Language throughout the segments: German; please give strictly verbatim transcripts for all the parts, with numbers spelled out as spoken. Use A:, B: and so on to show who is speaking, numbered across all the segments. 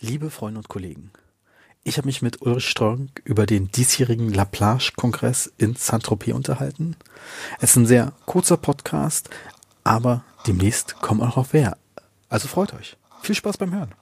A: Liebe Freunde und Kollegen, ich habe mich mit Ulrich Strönk über den diesjährigen La Plage-Kongress in Saint-Tropez unterhalten. Es ist ein sehr kurzer Podcast, aber demnächst kommt auch noch wer. Also freut euch. Viel Spaß beim Hören.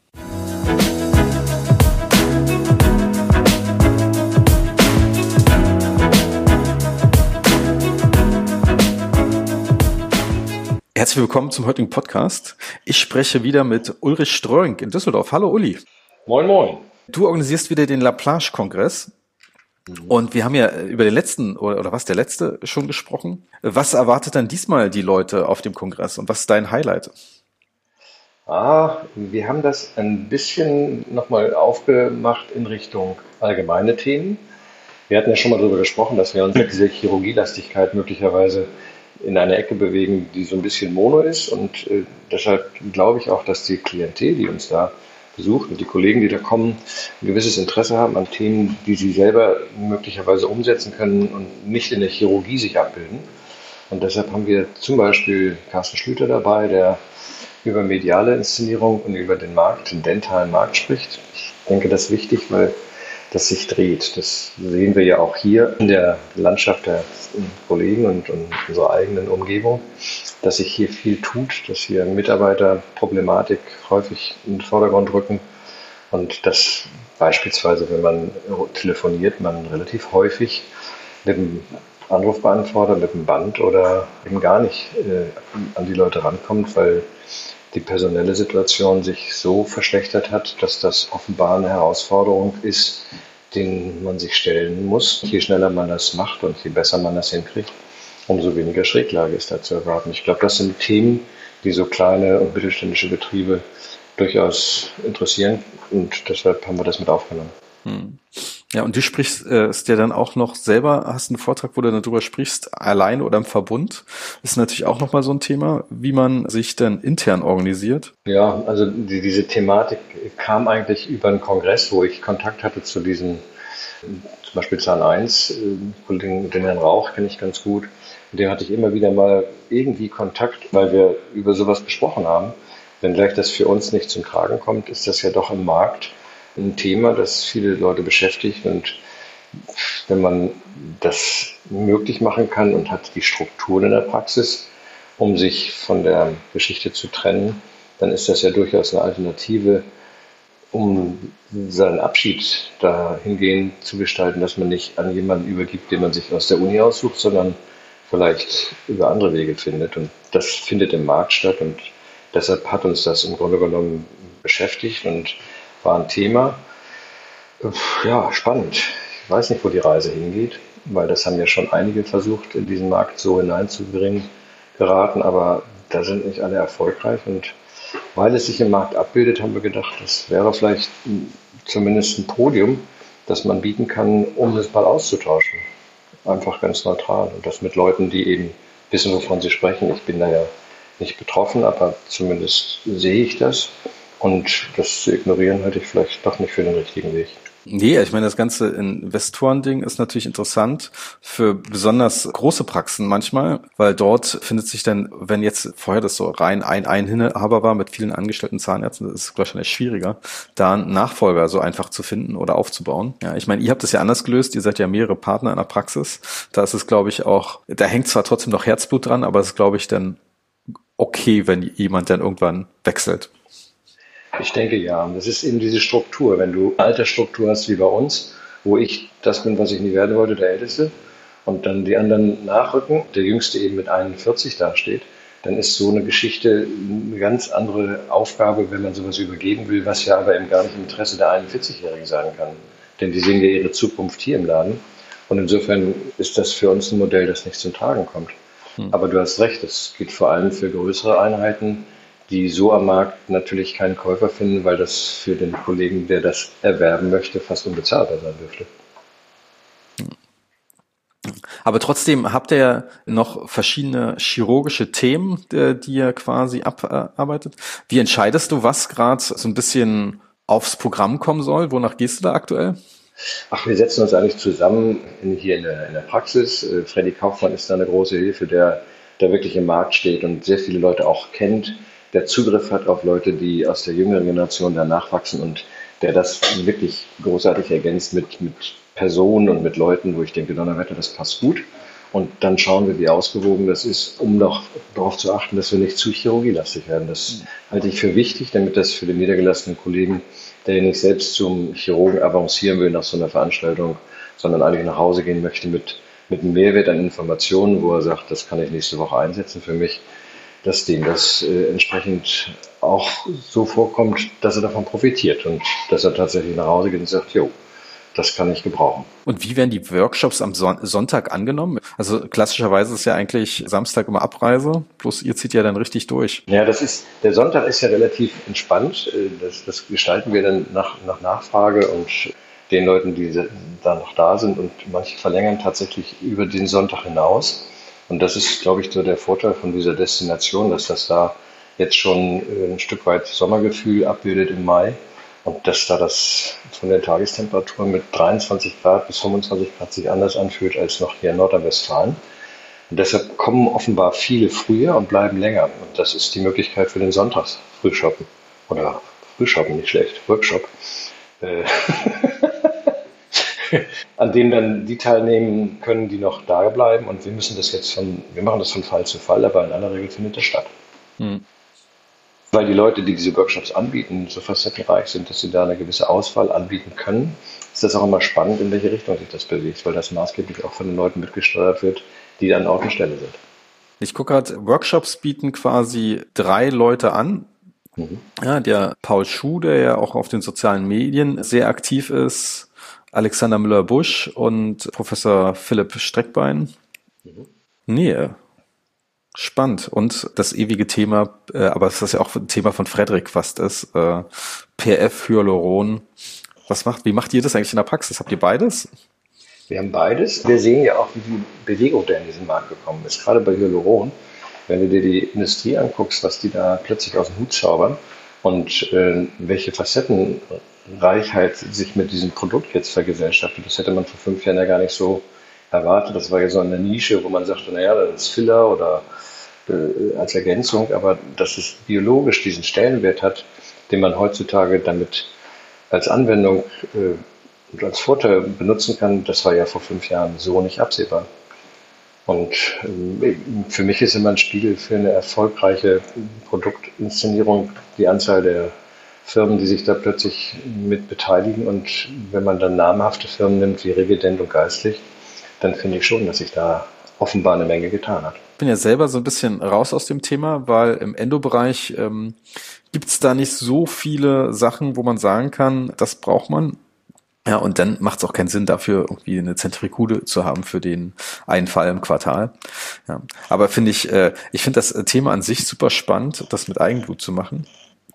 A: Herzlich willkommen zum heutigen Podcast. Ich spreche wieder mit Ulrich Strönk in Düsseldorf. Hallo Uli.
B: Moin, moin.
A: Du organisierst wieder den La Plage-Kongress. Und wir haben ja über den letzten, oder, oder was, der letzte schon gesprochen. Was erwartet dann diesmal die Leute auf dem Kongress und was ist dein Highlight?
B: Ah, wir haben das ein bisschen nochmal aufgemacht in Richtung allgemeine Themen. Wir hatten ja schon mal darüber gesprochen, dass wir uns mit dieser Chirurgielastigkeit möglicherweise in eine Ecke bewegen, die so ein bisschen mono ist. Und äh, deshalb glaube ich auch, dass die Klientel, die uns da besucht und die Kollegen, die da kommen, ein gewisses Interesse haben an Themen, die sie selber möglicherweise umsetzen können und nicht in der Chirurgie sich abbilden. Und deshalb haben wir zum Beispiel Carsten Schlüter dabei, der über mediale Inszenierung und über den Markt, den dentalen Markt spricht. Ich denke, das ist wichtig, weil das sich dreht. Das sehen wir ja auch hier in der Landschaft der Kollegen und, und unserer eigenen Umgebung, dass sich hier viel tut, dass hier Mitarbeiterproblematik häufig in den Vordergrund rücken und dass beispielsweise, wenn man telefoniert, man relativ häufig mit dem Anrufbeantworter, mit dem Band oder eben gar nicht äh, an die Leute rankommt, weil die personelle Situation sich so verschlechtert hat, dass das offenbar eine Herausforderung ist, den man sich stellen muss. Je schneller man das macht und je besser man das hinkriegt, umso weniger Schräglage ist da zu erwarten. Ich glaube, das sind Themen, die so kleine und mittelständische Betriebe durchaus interessieren und deshalb haben wir das mit aufgenommen.
A: Hm. Ja, und du sprichst äh, es dir dann auch noch selber, hast einen Vortrag, wo du darüber sprichst, alleine oder im Verbund. Das ist natürlich auch nochmal so ein Thema, wie man sich dann intern organisiert.
B: Ja, also die, diese Thematik kam eigentlich über einen Kongress, wo ich Kontakt hatte zu diesen, zum Beispiel Zahn eins, Kollegen, den Herrn Rauch kenne ich ganz gut. Mit dem hatte ich immer wieder mal irgendwie Kontakt, weil wir über sowas gesprochen haben. Wenngleich das für uns nicht zum Tragen kommt, ist das ja doch im Markt ein Thema, das viele Leute beschäftigt und wenn man das möglich machen kann und hat die Strukturen in der Praxis, um sich von der Geschichte zu trennen, dann ist das ja durchaus eine Alternative, um seinen Abschied dahingehend zu gestalten, dass man nicht an jemanden übergibt, den man sich aus der Uni aussucht, sondern vielleicht über andere Wege findet und das findet im Markt statt und deshalb hat uns das im Grunde genommen beschäftigt und war ein Thema. Ja, spannend. Ich weiß nicht, wo die Reise hingeht, weil das haben ja schon einige versucht, in diesen Markt so hineinzubringen, geraten, aber da sind nicht alle erfolgreich. Und weil es sich im Markt abbildet, haben wir gedacht, das wäre vielleicht zumindest ein Podium, das man bieten kann, um das mal auszutauschen. Einfach ganz neutral. Und das mit Leuten, die eben wissen, wovon sie sprechen. Ich bin da ja nicht betroffen, aber zumindest sehe ich das. Und das zu ignorieren, halte ich vielleicht doch nicht für den richtigen Weg.
A: Nee, ich meine, das ganze Investoren-Ding ist natürlich interessant für besonders große Praxen manchmal, weil dort findet sich dann, wenn jetzt vorher das so rein ein Inhaber war mit vielen angestellten Zahnärzten, das ist wahrscheinlich schwieriger, da einen Nachfolger so einfach zu finden oder aufzubauen. Ja, ich meine, ihr habt das ja anders gelöst, ihr seid ja mehrere Partner in der Praxis. Da ist es, glaube ich, auch, da hängt zwar trotzdem noch Herzblut dran, aber es ist, glaube ich, dann okay, wenn jemand dann irgendwann wechselt.
B: Ich denke ja. Das ist eben diese Struktur. Wenn du eine Altersstruktur hast wie bei uns, wo ich das bin, was ich nie werden wollte, der Älteste, und dann die anderen nachrücken, der Jüngste eben mit einundvierzig dasteht, dann ist so eine Geschichte eine ganz andere Aufgabe, wenn man sowas übergeben will, was ja aber eben gar nicht im Interesse der einundvierzig-Jährigen sein kann. Denn die sehen ja ihre Zukunft hier im Laden. Und insofern ist das für uns ein Modell, das nicht zum Tragen kommt. Hm. Aber du hast recht, es geht vor allem für größere Einheiten, die so am Markt natürlich keinen Käufer finden, weil das für den Kollegen, der das erwerben möchte, fast unbezahlbar sein dürfte.
A: Aber trotzdem habt ihr ja noch verschiedene chirurgische Themen, die ihr quasi abarbeitet. Wie entscheidest du, was gerade so ein bisschen aufs Programm kommen soll? Wonach gehst du da aktuell?
B: Ach, wir setzen uns eigentlich zusammen in, hier in der, in der Praxis. Äh, Freddy Kaufmann ist da eine große Hilfe, der da wirklich im Markt steht und sehr viele Leute auch kennt, der Zugriff hat auf Leute, die aus der jüngeren Generation da nachwachsen und der das wirklich großartig ergänzt mit, mit Personen und mit Leuten, wo ich denke, Donnerwetter, das passt gut. Und dann schauen wir, wie ausgewogen das ist, um noch darauf zu achten, dass wir nicht zu chirurgielastig werden. Das halte ich für wichtig, damit das für den niedergelassenen Kollegen, der nicht selbst zum Chirurgen avancieren will nach so einer Veranstaltung, sondern eigentlich nach Hause gehen möchte mit, mit einem Mehrwert an Informationen, wo er sagt, das kann ich nächste Woche einsetzen für mich, dass dem das äh, entsprechend auch so vorkommt, dass er davon profitiert und dass er tatsächlich nach Hause geht und sagt, jo, das kann ich gebrauchen.
A: Und wie werden die Workshops am Son- Sonntag angenommen? Also klassischerweise ist ja eigentlich Samstag immer Abreise, bloß ihr zieht ja dann richtig durch.
B: Ja, das ist, der Sonntag ist ja relativ entspannt. Das, das gestalten wir dann nach, nach Nachfrage und den Leuten, die da noch da sind, und manche verlängern tatsächlich über den Sonntag hinaus. Und das ist, glaube ich, so der Vorteil von dieser Destination, dass das da jetzt schon ein Stück weit Sommergefühl abbildet im Mai. Und dass da das von der Tagestemperatur mit dreiundzwanzig Grad bis fünfundzwanzig Grad sich anders anfühlt als noch hier in Nordrhein-Westfalen. Und deshalb kommen offenbar viele früher und bleiben länger. Und das ist die Möglichkeit für den Sonntags-Frühshoppen. Oder Frühshoppen, nicht schlecht, Workshop. Äh an dem dann die teilnehmen können, die noch da bleiben. Und wir müssen das jetzt von, wir machen das von Fall zu Fall, aber in aller Regel findet das statt. Hm. Weil die Leute, die diese Workshops anbieten, so facettenreich sind, dass sie da eine gewisse Auswahl anbieten können, ist das auch immer spannend, in welche Richtung sich das bewegt, weil das maßgeblich auch von den Leuten mitgesteuert wird, die an Ort und Stelle sind.
A: Ich gucke gerade, Workshops bieten quasi drei Leute an. Mhm. Ja, der Paul Schuh, der ja auch auf den sozialen Medien sehr aktiv ist, Alexander Müller-Busch und Professor Philipp Streckbein. Mhm. Nee, spannend. Und das ewige Thema, äh, aber es ist ja auch ein Thema von Frederik fast ist, äh, P F Hyaluron. Was macht, wie macht ihr das eigentlich in der Praxis? Habt ihr beides?
B: Wir haben beides. Wir sehen ja auch, wie viel Bewegung da in diesen Markt gekommen ist. Gerade bei Hyaluron, wenn du dir die Industrie anguckst, was die da plötzlich aus dem Hut zaubern und äh, welche Facettenreichheit sich mit diesem Produkt jetzt vergesellschaftet, das hätte man vor fünf Jahren ja gar nicht so erwartet. Das war ja so eine Nische, wo man sagte, naja, das ist Filler oder äh, als Ergänzung, aber dass es biologisch diesen Stellenwert hat, den man heutzutage damit als Anwendung äh, und als Vorteil benutzen kann, das war ja vor fünf Jahren so nicht absehbar. Und äh, für mich ist immer ein Spiegel für eine erfolgreiche Produktinszenierung die Anzahl der Firmen, die sich da plötzlich mit beteiligen. Und wenn man dann namhafte Firmen nimmt wie Revident und Geistlich, dann finde ich schon, dass sich da offenbar eine Menge getan hat.
A: Ich bin ja selber so ein bisschen raus aus dem Thema, weil im Endo-Bereich ähm, gibt es da nicht so viele Sachen, wo man sagen kann, das braucht man. Ja, und dann macht es auch keinen Sinn, dafür irgendwie eine Zentrifuge zu haben für den einen Fall im Quartal. Ja, aber finde ich, äh, ich finde das Thema an sich super spannend, das mit Eigenblut zu machen.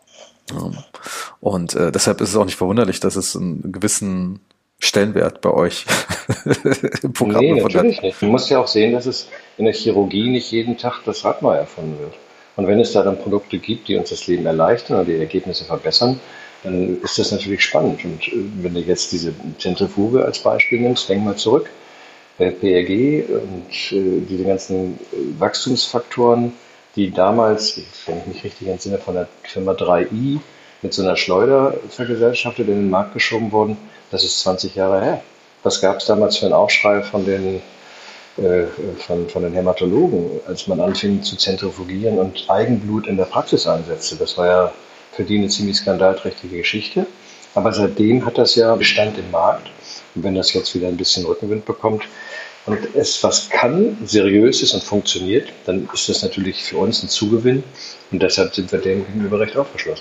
A: Ja. Und äh, deshalb ist es auch nicht verwunderlich, dass es einen gewissen Stellenwert bei euch
B: im Programm nee, natürlich nicht. Man muss ja auch sehen, dass es in der Chirurgie nicht jeden Tag das Rad neu erfunden wird. Und wenn es da dann Produkte gibt, die uns das Leben erleichtern oder die Ergebnisse verbessern, dann ist das natürlich spannend. Und wenn du jetzt diese Zentrifuge als Beispiel nimmst, denk mal zurück. P R G und äh, diese ganzen Wachstumsfaktoren, die damals, wenn ich mich richtig entsinne, von der Firma drei i mit so einer Schleuder vergesellschaftet in den Markt geschoben wurden, das ist zwanzig Jahre her. Was gab es damals für einen Aufschrei von den, äh, von, von den Hämatologen, als man anfing zu zentrifugieren und Eigenblut in der Praxis einsetzte? Das war ja für die eine ziemlich skandalträchtige Geschichte. Aber seitdem hat das ja Bestand im Markt. Und wenn das jetzt wieder ein bisschen Rückenwind bekommt und es was kann, seriös ist und funktioniert, dann ist das natürlich für uns ein Zugewinn. Und deshalb sind wir dem gegenüber recht aufgeschlossen.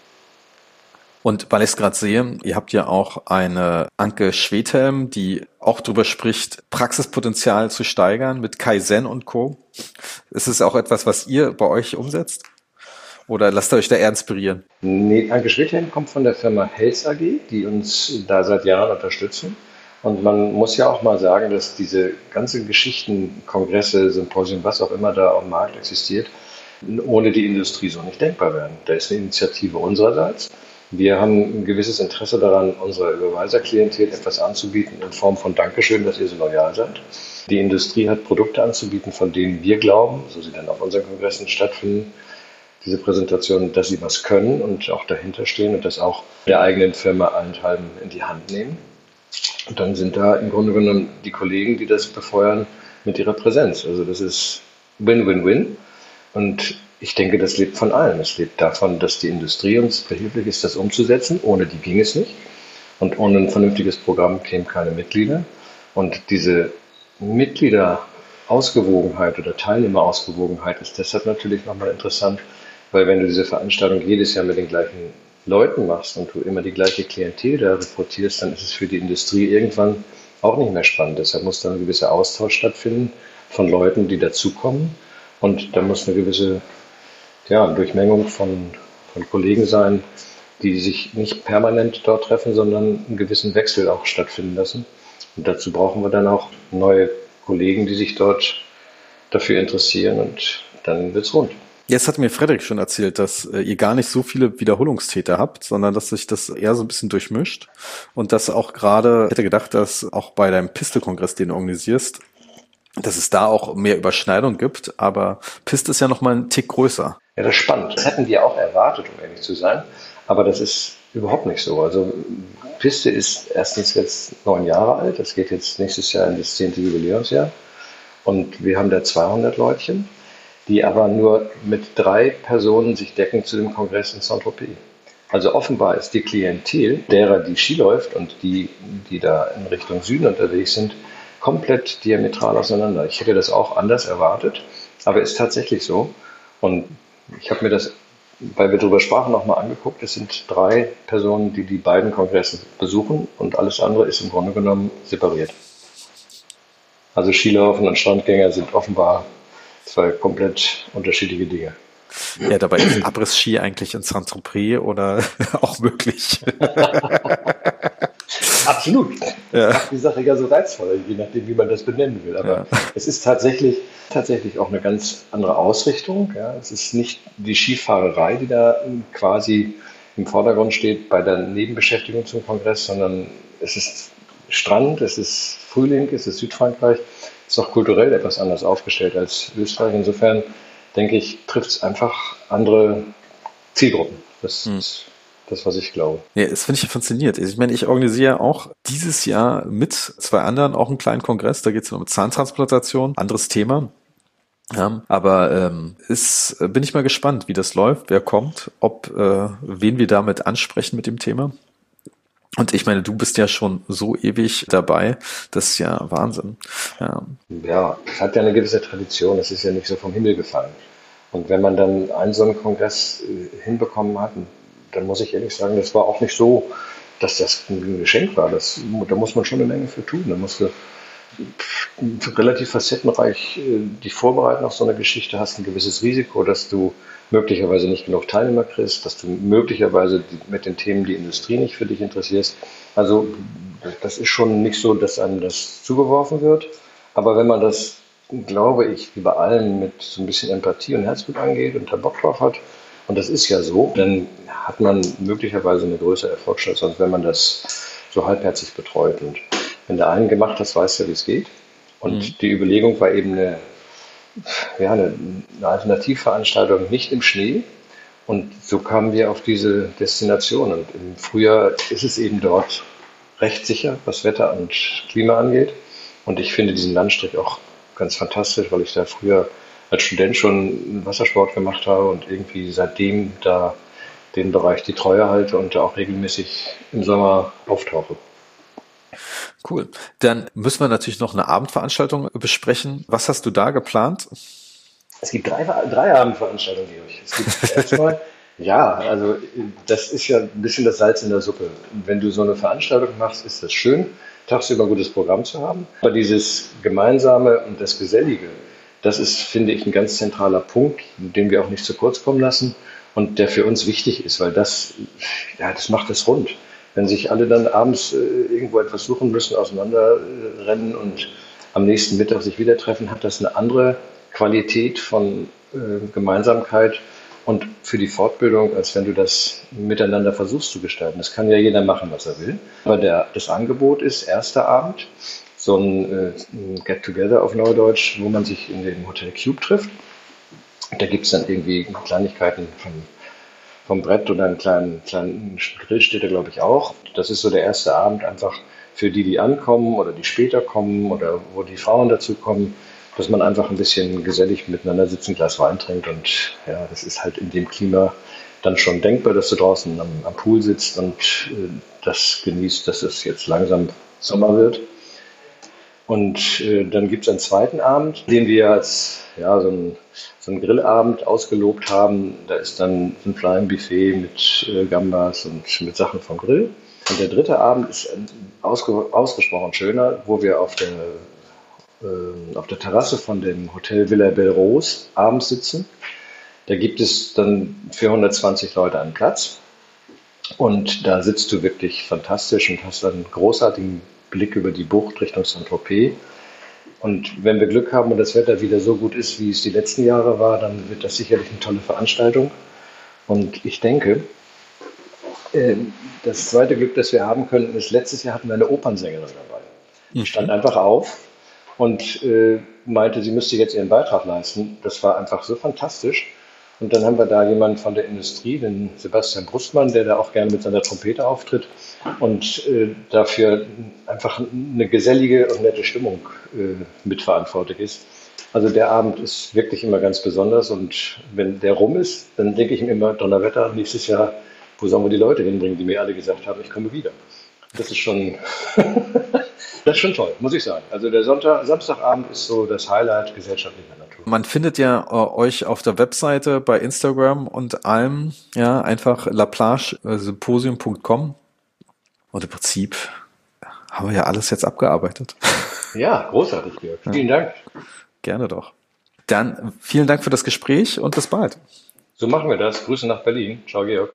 A: Und weil ich es gerade sehe, ihr habt ja auch eine Anke Schwedhelm, die auch darüber spricht, Praxispotenzial zu steigern mit Kaizen und Co. Ist es auch etwas, was ihr bei euch umsetzt? Oder lasst ihr euch da eher inspirieren?
B: Nee, Anke Schwedhelm kommt von der Firma Health A G, die uns da seit Jahren unterstützen. Und man muss ja auch mal sagen, dass diese ganzen Geschichten, Kongresse, Symposien, was auch immer da am Markt existiert, ohne die Industrie so nicht denkbar wären. Da ist eine Initiative unsererseits. Wir haben ein gewisses Interesse daran, unserer Überweiserklientel etwas anzubieten in Form von Dankeschön, dass ihr so loyal seid. Die Industrie hat Produkte anzubieten, von denen wir glauben, so sie dann auf unseren Kongressen stattfinden, diese Präsentation, dass sie was können und auch dahinter stehen und das auch der eigenen Firma allenthalben in die Hand nehmen. Und dann sind da im Grunde genommen die Kollegen, die das befeuern mit ihrer Präsenz. Also das ist Win-Win-Win. Und ich denke, das lebt von allem. Es lebt davon, dass die Industrie uns behilflich ist, das umzusetzen. Ohne die ging es nicht. Und ohne ein vernünftiges Programm kämen keine Mitglieder. Und diese Mitgliederausgewogenheit oder Teilnehmerausgewogenheit ist deshalb natürlich nochmal interessant, weil wenn du diese Veranstaltung jedes Jahr mit den gleichen Leuten machst und du immer die gleiche Klientel da rekrutierst, dann ist es für die Industrie irgendwann auch nicht mehr spannend. Deshalb muss dann ein gewisser Austausch stattfinden von Leuten, die dazukommen. Und da muss eine gewisse ja, Durchmengung von, von Kollegen sein, die sich nicht permanent dort treffen, sondern einen gewissen Wechsel auch stattfinden lassen. Und dazu brauchen wir dann auch neue Kollegen, die sich dort dafür interessieren und dann wird's rund.
A: Jetzt hat mir Frederik schon erzählt, dass äh, ihr gar nicht so viele Wiederholungstäter habt, sondern dass sich das eher so ein bisschen durchmischt und dass auch gerade, ich hätte gedacht, dass auch bei deinem Piste-Kongress, den du organisierst, dass es da auch mehr Überschneidung gibt, aber Piste ist ja noch mal ein Tick größer.
B: Ja, das ist spannend. Das hätten wir auch erwartet, um ehrlich zu sein, aber das ist überhaupt nicht so. Also Piste ist erstens jetzt neun Jahre alt, das geht jetzt nächstes Jahr in das zehnte Jubiläumsjahr und wir haben da zweihundert Leutchen, die aber nur mit drei Personen sich decken zu dem Kongress in Saint-Tropez. Also offenbar ist die Klientel derer, die Ski läuft und die, die da in Richtung Süden unterwegs sind, komplett diametral auseinander. Ich hätte das auch anders erwartet, aber ist tatsächlich so. Und ich habe mir das, weil wir darüber sprachen, nochmal angeguckt. Es sind drei Personen, die die beiden Kongresse besuchen und alles andere ist im Grunde genommen separiert. Also Skilaufen und Strandgänger sind offenbar zwei komplett unterschiedliche Dinge.
A: Ja, dabei ist Abriss-Ski eigentlich in Saint-Tropez oder auch möglich.
B: Absolut. Ja. Macht die Sache ja so reizvoll, je nachdem, wie man das benennen will. Aber ja. Es ist tatsächlich, tatsächlich auch eine ganz andere Ausrichtung. Ja. Es ist nicht die Skifahrerei, die da quasi im Vordergrund steht bei der Nebenbeschäftigung zum Kongress, sondern es ist Strand, es ist Frühling, es ist Südfrankreich. Es ist auch kulturell etwas anders aufgestellt als Österreich. Insofern, denke ich, trifft es einfach andere Zielgruppen. Das hm. ist das, was ich glaube.
A: Ja, das finde ich fasziniert. Ich meine, ich organisiere auch dieses Jahr mit zwei anderen auch einen kleinen Kongress. Da geht es um Zahntransplantation, anderes Thema. Ja, aber ähm, ist, bin ich mal gespannt, wie das läuft, wer kommt, ob äh, wen wir damit ansprechen mit dem Thema. Und ich meine, du bist ja schon so ewig dabei, das ist ja Wahnsinn. Ja,
B: ja, es hat ja eine gewisse Tradition, es ist ja nicht so vom Himmel gefallen. Und wenn man dann einen so einen Kongress äh, hinbekommen hat, dann muss ich ehrlich sagen, das war auch nicht so, dass das ein Geschenk war. Das, da muss man schon eine Menge für tun. Da musst du relativ facettenreich äh, dich vorbereiten auf so eine Geschichte, hast ein gewisses Risiko, dass du möglicherweise nicht genug Teilnehmer kriegst, dass du möglicherweise mit den Themen die Industrie nicht für dich interessierst. Also das ist schon nicht so, dass einem das zugeworfen wird. Aber wenn man das, glaube ich, wie bei allen mit so ein bisschen Empathie und Herzblut angeht und da Bock drauf hat, und das ist ja so, dann hat man möglicherweise eine größere Erfolgschance, als wenn man das so halbherzig betreut. Und wenn der einen gemacht hat, weiß ja, wie es geht. Und mhm. die Überlegung war eben eine Ja, eine, eine Alternativveranstaltung nicht im Schnee. Und so kamen wir auf diese Destination. Und im Frühjahr ist es eben dort recht sicher, was Wetter und Klima angeht. Und ich finde diesen Landstrich auch ganz fantastisch, weil ich da früher als Student schon Wassersport gemacht habe und irgendwie seitdem da den Bereich die Treue halte und da auch regelmäßig im Sommer auftauche.
A: Cool. Dann müssen wir natürlich noch eine Abendveranstaltung besprechen. Was hast du da geplant?
B: Es gibt drei, drei Abendveranstaltungen, Georg. Es gibt erstmal, ja, also das ist ja ein bisschen das Salz in der Suppe. Wenn du so eine Veranstaltung machst, ist das schön, tagsüber ein gutes Programm zu haben. Aber dieses Gemeinsame und das Gesellige, das ist, finde ich, ein ganz zentraler Punkt, den wir auch nicht zu kurz kommen lassen und der für uns wichtig ist, weil das, ja, das macht es rund. Wenn sich alle dann abends äh, irgendwo etwas suchen müssen, auseinanderrennen äh, und am nächsten Mittag sich wieder treffen, hat das eine andere Qualität von äh, Gemeinsamkeit und für die Fortbildung, als wenn du das miteinander versuchst zu gestalten. Das kann ja jeder machen, was er will. Aber der, das Angebot ist, erster Abend, so ein, äh, ein Get-Together auf Neudeutsch, wo man sich in dem Hotel Cube trifft. Da gibt's dann irgendwie Kleinigkeiten vom, vom Brett und einen kleinen, kleinen Grill steht da, glaube ich, auch. Das ist so der erste Abend einfach für die, die ankommen oder die später kommen oder wo die Frauen dazu kommen, dass man einfach ein bisschen gesellig miteinander sitzt, ein Glas Wein trinkt und ja, das ist halt in dem Klima dann schon denkbar, dass du draußen am, am Pool sitzt und äh, das genießt, dass es jetzt langsam Sommer wird. Und äh, dann gibt es einen zweiten Abend, den wir als ja, so ein, so ein Grillabend ausgelobt haben. Da ist dann ein Flying Buffet mit äh, Gambas und mit Sachen vom Grill. Und der dritte Abend ist ausge, ausgesprochen schöner, wo wir auf der, äh, auf der Terrasse von dem Hotel Villa Belrose abends sitzen. Da gibt es dann für hundertzwanzig Leute einen Platz. Und da sitzt du wirklich fantastisch und hast einen großartigen Blick über die Bucht Richtung Saint-Tropez. Und wenn wir Glück haben und das Wetter wieder so gut ist, wie es die letzten Jahre war, dann wird das sicherlich eine tolle Veranstaltung. Und ich denke, das zweite Glück, das wir haben könnten, ist, letztes Jahr hatten wir eine Opernsängerin dabei. Die stand einfach auf und meinte, sie müsste jetzt ihren Beitrag leisten. Das war einfach so fantastisch. Und dann haben wir da jemanden von der Industrie, den Sebastian Brustmann, der da auch gerne mit seiner Trompete auftritt und äh, dafür einfach eine gesellige und nette Stimmung äh, mitverantwortlich ist. Also der Abend ist wirklich immer ganz besonders und wenn der rum ist, dann denke ich mir immer, Donnerwetter, nächstes Jahr, wo sollen wir die Leute hinbringen, die mir alle gesagt haben, ich komme wieder. Das ist schon, das ist schon toll, muss ich sagen. Also der Sonntag, Samstagabend ist so das Highlight gesellschaftlicher Natur.
A: Man findet ja äh, euch auf der Webseite, bei Instagram und allem, ja, einfach laplage symposium punkt com und im Prinzip haben wir ja alles jetzt abgearbeitet.
B: Ja, großartig, Georg. Ja. Vielen Dank.
A: Gerne doch. Dann vielen Dank für das Gespräch und bis bald.
B: So machen wir das. Grüße nach Berlin. Ciao, Georg.